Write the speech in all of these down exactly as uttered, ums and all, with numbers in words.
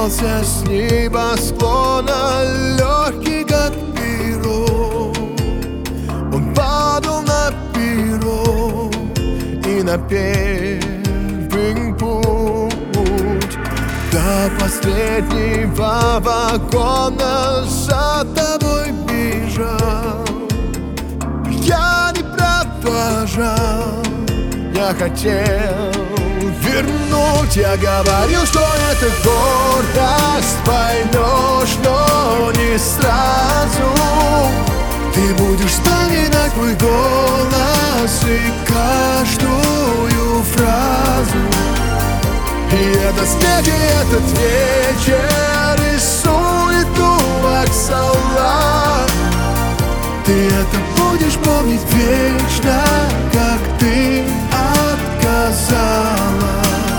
сорвался с небосклона, легкий как перо. Он падал на перо и на первый путь до последнего вагона за тобой бежал. Я не продолжал, я хотел вернуть. Я говорил, что это гордость, поймешь, но не сразу. Ты будешь вспоминать мой голос и каждую фразу. И это смех, и этот вечер рисует в аксалат. Ты это будешь помнить вечно, как ты отказала.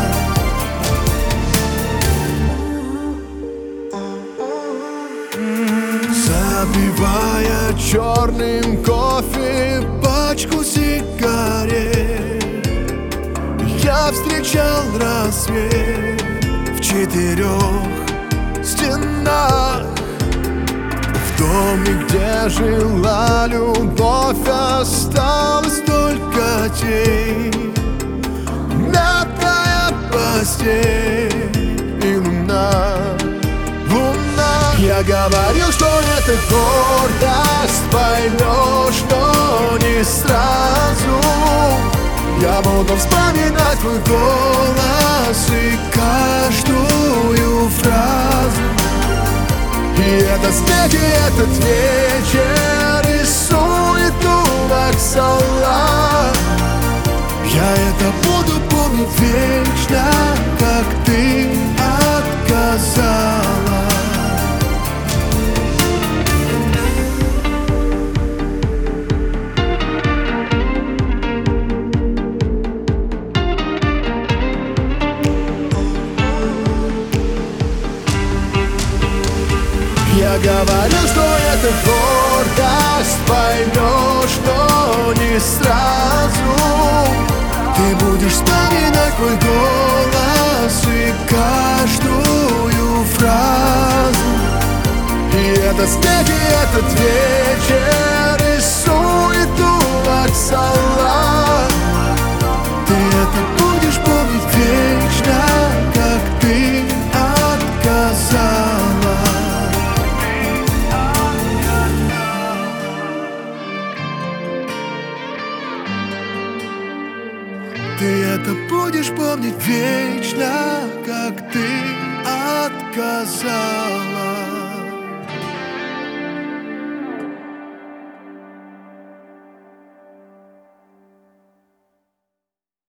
Запивая черным кофе пачку сигарет, я встречал рассвет в четырех стенах. В доме, где жила любовь, осталась только тень, мятная постель и луна, луна. Я говорил, что это гордость, поймешь, но не сразу. Я буду вспоминать твой голос и каждую фразу. И это смех, и этот вечер рисует в аксалат. Я это буду помнить вечно, как ты отказала. Я говорил, что это гордость, поймешь, но не сразу. Ты будешь вспоминать мой голос и каждую фразу. И это смех, и этот вечер рисует в аксалат. Ты это будешь помнить вечно, как ты отказала. Ты это будешь помнить вечно, как ты отказала.